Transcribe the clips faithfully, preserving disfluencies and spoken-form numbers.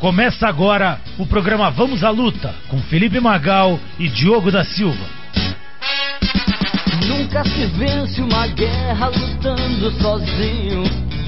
Começa agora o programa Vamos à Luta, com Felipe Magal e Diogo da Silva. Nunca se vence uma guerra lutando sozinho.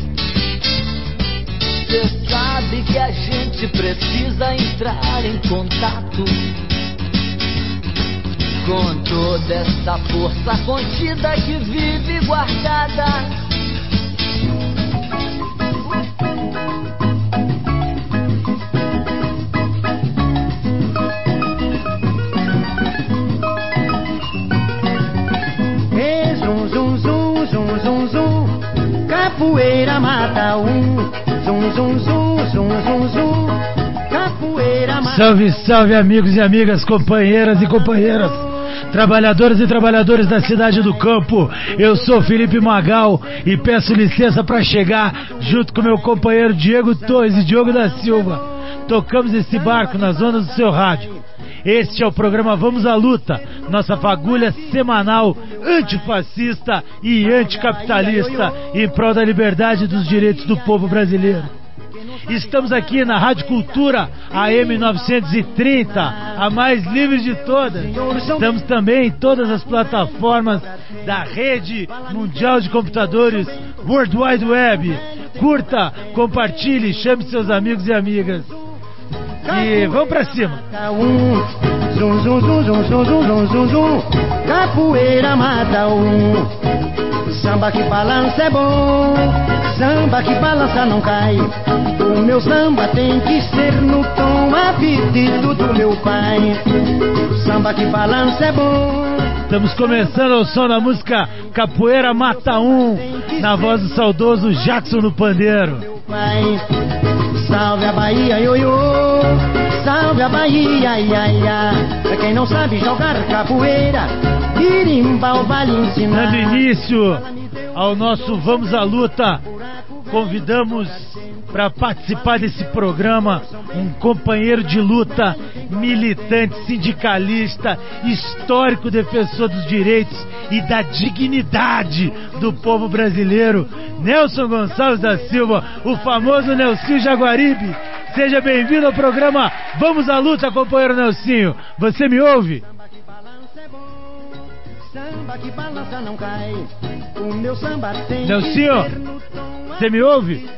Cê sabe que a gente precisa entrar em contato com toda essa força contida que vive guardada. Capoeira mata um, zum zum zum zum zum zum. Capoeira mata. Salve, salve amigos e amigas, companheiras e companheiras, trabalhadores e trabalhadoras da cidade do campo. Eu sou Felipe Magal e peço licença para chegar junto com meu companheiro Diego Torres e Diogo da Silva. Tocamos esse barco nas ondas do seu rádio. Este é o programa Vamos à Luta, nossa fagulha semanal antifascista e anticapitalista em prol da liberdade e dos direitos do povo brasileiro. Estamos aqui na Rádio Cultura A M novecentos e trinta, a mais livre de todas. Estamos também em todas as plataformas da Rede Mundial de Computadores World Wide Web. Curta, compartilhe, chame seus amigos e amigas. E vamos pra cima. Zum, zum, zum, zum, zum, zum, zum, zum. Capoeira mata um. Samba que balança é bom. Samba que balança não cai. O meu samba tem que ser no tom a pedido do meu pai. Samba que balança é bom. Estamos começando ao som da música Capoeira Mata Um, na voz do saudoso Jackson no pandeiro. Salve a Bahia, ioiô, salve a Bahia, ia, ia. Pra quem não sabe jogar capoeira, birimbau vale ensinar. Dando início ao nosso Vamos à Luta, convidamos para participar desse programa um companheiro de luta, militante, sindicalista, histórico defensor dos direitos e da dignidade do povo brasileiro, Nelson Gonçalves da Silva, o famoso Nelsinho Jaguaribe. Seja bem-vindo ao programa Vamos à Luta, companheiro Nelsinho. Você me ouve? Nelsinho, você me ouve?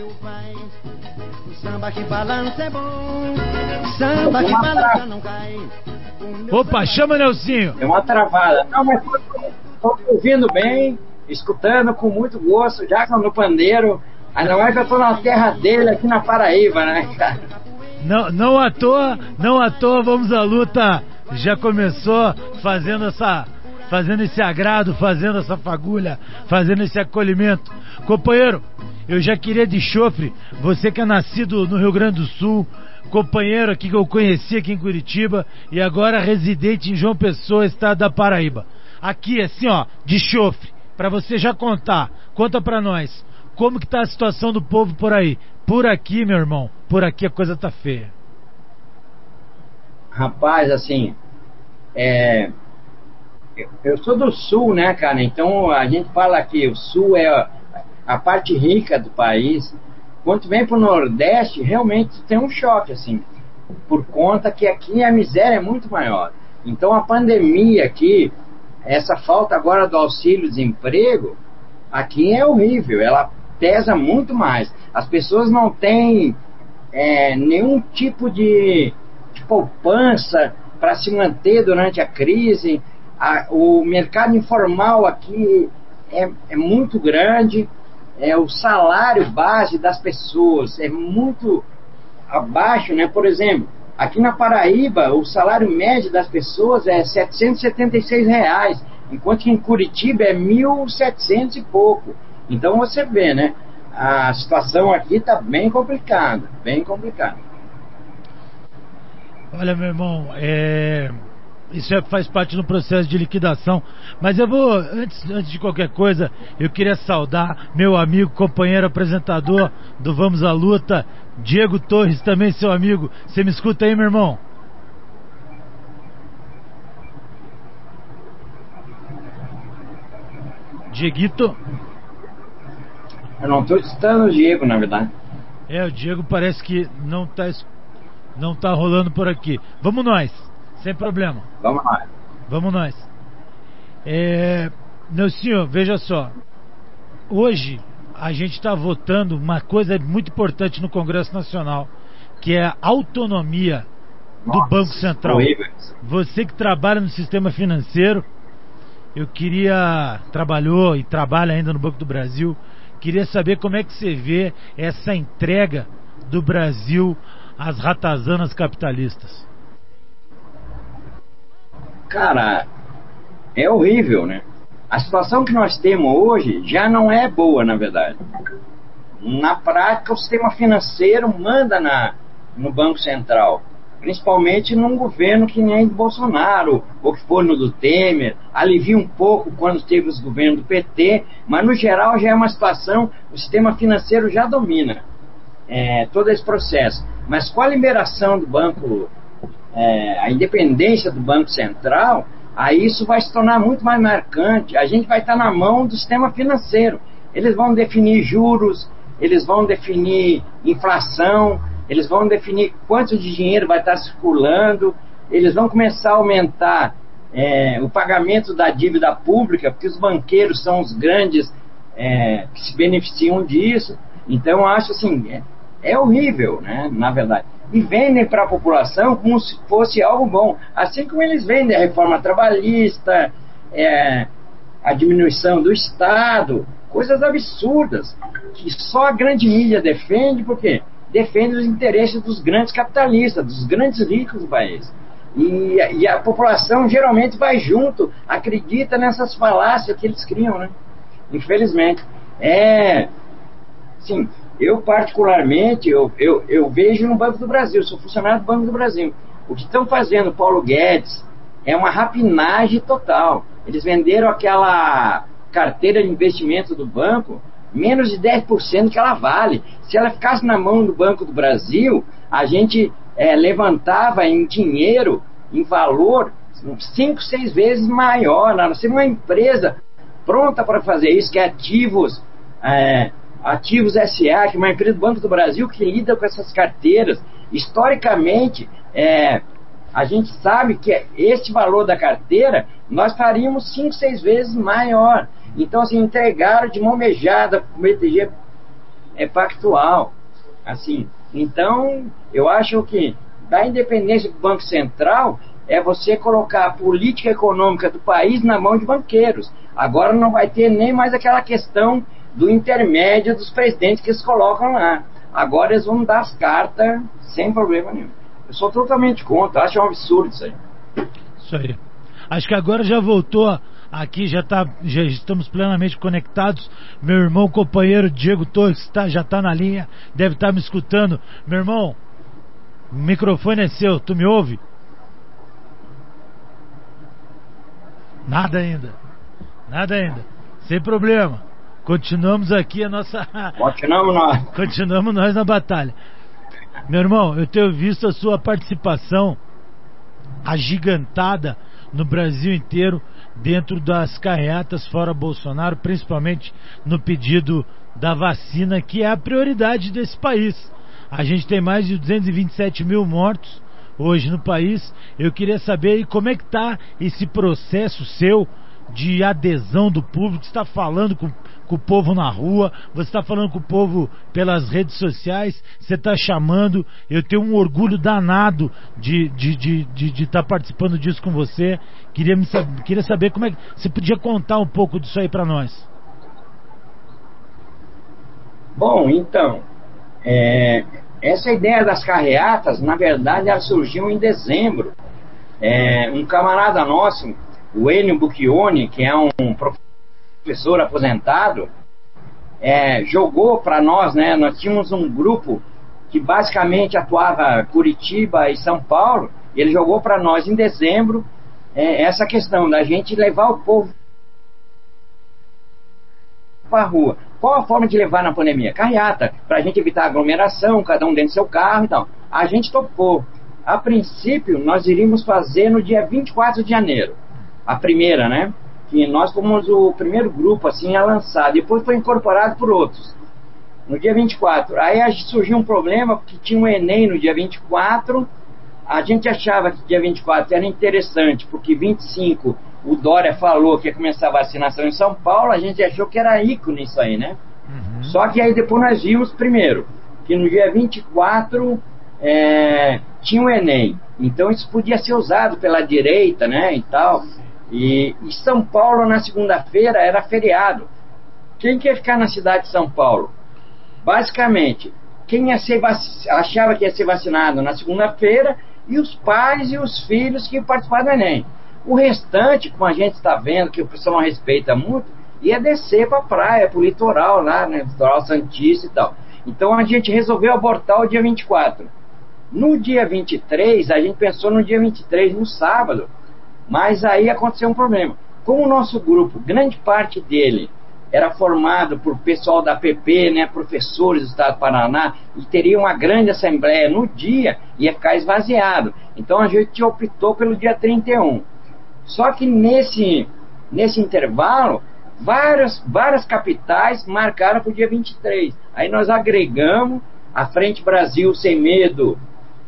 Samba que balança é bom. Samba que balança não cai. Opa, chama Nelsinho. É uma travada. Não, mas estou ouvindo bem, escutando com muito gosto, Jackson no pandeiro. Ainda mais que eu estou na terra dele, aqui na Paraíba, né, cara? Não, não à toa, não à toa, Vamos à Luta já começou fazendo essa, fazendo esse agrado, fazendo essa fagulha, fazendo esse acolhimento. Companheiro, eu já queria de chofre, você que é nascido no Rio Grande do Sul, companheiro aqui que eu conheci aqui em Curitiba e agora residente em João Pessoa, estado da Paraíba. Aqui, assim, ó, de chofre, pra você já contar, conta pra nós, como que tá a situação do povo por aí? Por aqui, meu irmão, por aqui a coisa tá feia. Rapaz, assim, é... eu sou do Sul, né, cara, então a gente fala que o Sul é a parte rica do país. Quando vem pro Nordeste, realmente tem um choque, assim, por conta que aqui a miséria é muito maior. Então a pandemia aqui, essa falta agora do auxílio-desemprego, aqui é horrível, ela pesa muito mais. As pessoas não têm é, nenhum tipo de, de poupança para se manter durante a crise. A, o mercado informal aqui é, é muito grande. É, o salário base das pessoas é muito abaixo, né? Por exemplo, aqui na Paraíba, o salário médio das pessoas é setecentos e setenta e seis reais, enquanto que em Curitiba é mil e setecentos e pouco. Então você vê, né? A situação aqui está bem complicada, bem complicada. Olha, meu irmão, é... isso é, faz parte do processo de liquidação. Mas eu vou, antes, antes de qualquer coisa, eu queria saudar meu amigo, companheiro, apresentador do Vamos à Luta, Diego Torres, também seu amigo. Você me escuta aí, meu irmão? Dieguito? Eu não estou escutando o Diego, na verdade. É, o Diego parece que não tá, não tá rolando por aqui. Vamos nós, sem problema. Vamos lá. Vamos nós. É, meu senhor, veja só. Hoje a gente está votando uma coisa muito importante no Congresso Nacional, que é a autonomia do Nossa, Banco Central. horrível. Você que trabalha no sistema financeiro, eu queria, trabalhou e trabalha ainda no Banco do Brasil, queria saber como é que você vê essa entrega do Brasil às ratazanas capitalistas. Cara, é horrível, né? A situação que nós temos hoje já não é boa, na verdade. Na prática, o sistema financeiro manda na, no Banco Central, principalmente num governo que nem do Bolsonaro, ou que for no do Temer, alivia um pouco quando teve os governos do P T, mas no geral já é uma situação, o sistema financeiro já domina é, todo esse processo. Mas com a liberação do banco, é, a independência do Banco Central, aí isso vai se tornar muito mais marcante. A gente vai estar na mão do sistema financeiro. Eles vão definir juros, eles vão definir inflação, eles vão definir quanto de dinheiro vai estar circulando, eles vão começar a aumentar é, o pagamento da dívida pública, porque os banqueiros são os grandes é, que se beneficiam disso. Então, eu acho assim, é, é horrível, né, na verdade. E vendem para a população como se fosse algo bom. Assim como eles vendem a reforma trabalhista, é, a diminuição do Estado, coisas absurdas, que só a grande mídia defende, porque defende os interesses dos grandes capitalistas, dos grandes ricos do país. E, e a população geralmente vai junto, acredita nessas falácias que eles criam, né? Infelizmente. É, sim, eu particularmente, eu, eu, eu vejo no Banco do Brasil, sou funcionário do Banco do Brasil. O que estão fazendo Paulo Guedes é uma rapinagem total. Eles venderam aquela carteira de investimento do banco menos de dez por cento que ela vale. Se ela ficasse na mão do Banco do Brasil, a gente é, levantava em dinheiro, em valor, cinco, seis vezes maior. Nós temos uma empresa pronta para fazer isso, que é Ativos, é, Ativos S A, que é uma empresa do Banco do Brasil que lida com essas carteiras. Historicamente, é, a gente sabe que esse valor da carteira nós faríamos cinco, seis vezes maior. Então, assim, entregaram de mão beijada para o B T G é pactual. Assim, então, eu acho que da independência do Banco Central é você colocar a política econômica do país na mão de banqueiros. Agora não vai ter nem mais aquela questão do intermédio dos presidentes que eles colocam lá. Agora eles vão dar as cartas sem problema nenhum. Eu sou totalmente contra, acho um absurdo isso aí. Isso aí. Acho que agora já voltou aqui, já, tá, já estamos plenamente conectados. Meu irmão, companheiro Diego Torres tá, já está na linha, deve estar tá me escutando. Meu irmão, o microfone é seu, tu me ouve? Nada ainda, nada ainda, sem problema. Continuamos aqui a nossa... Continuamos nós. Continuamos nós na batalha. Meu irmão, eu tenho visto a sua participação agigantada no Brasil inteiro, dentro das carreatas fora Bolsonaro, principalmente no pedido da vacina, que é a prioridade desse país. A gente tem mais de duzentos e vinte e sete mil mortos hoje no país. Eu queria saber aí como é que está esse processo seu de adesão do público. Você está falando com, com o povo na rua, você está falando com o povo pelas redes sociais, você está chamando. Eu tenho um orgulho danado de estar de, de, de, de tá participando disso com você. Queria, me, queria saber como é que você podia contar um pouco disso aí para nós. Bom, então, é, essa ideia das carreatas, na verdade, ela surgiu em dezembro. É, um camarada nosso, o Enio Bucchioni, que é um professor aposentado, é, jogou para nós, né? Nós tínhamos um grupo que basicamente atuava Curitiba e São Paulo. Ele jogou para nós em dezembro é, essa questão da gente levar o povo para a rua. Qual a forma de levar na pandemia? Carreata, para a gente evitar aglomeração, cada um dentro do seu carro e tal. A gente topou. A princípio, nós iríamos fazer no dia vinte e quatro de janeiro. A primeira, né? Que nós fomos o primeiro grupo assim a lançar. Depois foi incorporado por outros. No dia vinte e quatro. Aí surgiu um problema, porque tinha um Enem no dia vinte e quatro. A gente achava que dia vinte e quatro era interessante, porque vinte e cinco o Dória falou que ia começar a vacinação em São Paulo, a gente achou que era ícone isso aí, né? Uhum. Só que aí depois nós vimos, primeiro, que no dia vinte e quatro é, tinha o Enem. Então isso podia ser usado pela direita, né, e tal. E, e São Paulo, na segunda-feira, era feriado. Quem quer ficar na cidade de São Paulo? Basicamente, quem ia ser vac... achava que ia ser vacinado na segunda-feira, e os pais e os filhos que iam participar do Enem. O restante, como a gente está vendo, que o pessoal não respeita muito, ia descer para a praia, para o litoral lá, né, litoral Santista e tal. Então a gente resolveu abortar o dia vinte e quatro. No dia vinte e três, a gente pensou no dia vinte e três, no sábado, mas aí aconteceu um problema. Como o nosso grupo, grande parte dele era formado por pessoal da P P, né, professores do Estado do Paraná, e teria uma grande assembleia no dia, ia ficar esvaziado. Então a gente optou pelo dia trinta e um. Só que nesse, nesse intervalo, várias, várias capitais marcaram para o dia vinte e três. Aí nós agregamos a Frente Brasil Sem Medo,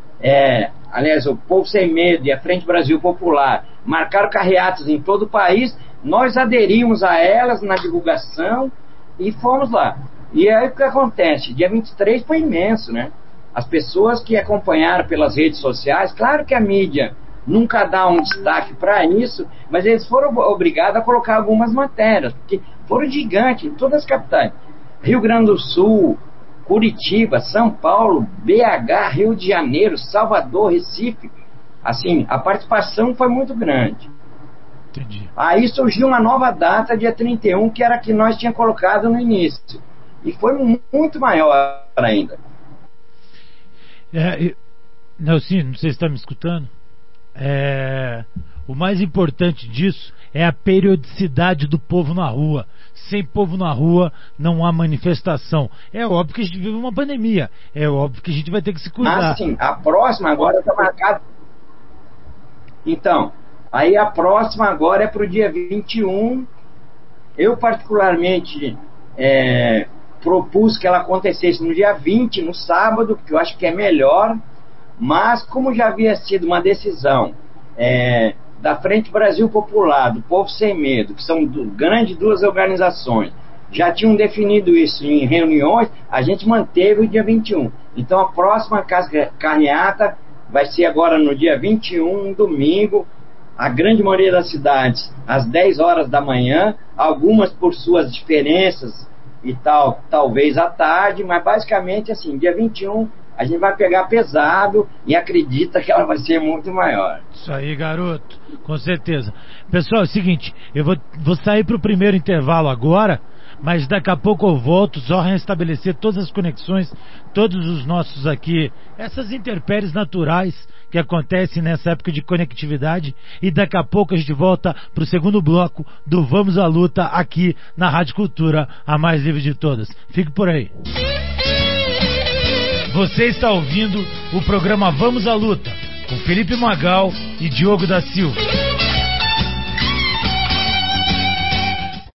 é, aliás, o Povo Sem Medo e a Frente Brasil Popular, marcaram carreatas em todo o país. Nós aderimos a elas na divulgação e fomos lá. E aí o que acontece? Dia vinte e três foi imenso, né? As pessoas que acompanharam pelas redes sociais, claro que a mídia nunca dá um destaque para isso, mas eles foram obrigados a colocar algumas matérias, porque foram gigantes em todas as capitais. Rio Grande do Sul, Curitiba, São Paulo, B H, Rio de Janeiro, Salvador, Recife. Assim, a participação foi muito grande. Entendi. Aí surgiu uma nova data, dia trinta e um, que era a que nós tínhamos colocado no início. E foi muito maior ainda. É, eu, Nelson, não sei se está me escutando. É, o mais importante disso é a periodicidade do povo na rua. Sem povo na rua não há manifestação. É óbvio que a gente vive uma pandemia. É óbvio que a gente vai ter que se cuidar. Ah, sim. A próxima agora está marcada. Então, aí a próxima agora é para o dia vinte e um. Eu particularmente é, propus que ela acontecesse no dia vinte, no sábado, porque eu acho que é melhor. Mas como já havia sido uma decisão é, da Frente Brasil Popular, do Povo Sem Medo, que são do, grandes duas organizações, já tinham definido isso em reuniões, a gente manteve o dia vinte e um. Então a próxima carreata vai ser agora no dia vinte e um, um domingo, a grande maioria das cidades às dez horas da manhã, algumas por suas diferenças e tal, talvez à tarde, mas basicamente assim, dia vinte e um a gente vai pegar pesado e acredita que ela vai ser muito maior. Isso aí, garoto, com certeza. Pessoal, é o seguinte, eu vou, vou sair para o primeiro intervalo agora, mas daqui a pouco eu volto, só restabelecer todas as conexões, todos os nossos aqui, essas intempéries naturais que acontecem nessa época de conectividade, e daqui a pouco a gente volta para o segundo bloco do Vamos à Luta aqui na Rádio Cultura, a mais livre de todas. Fique por aí. Você está ouvindo o programa Vamos à Luta, com Felipe Magal e Diogo da Silva.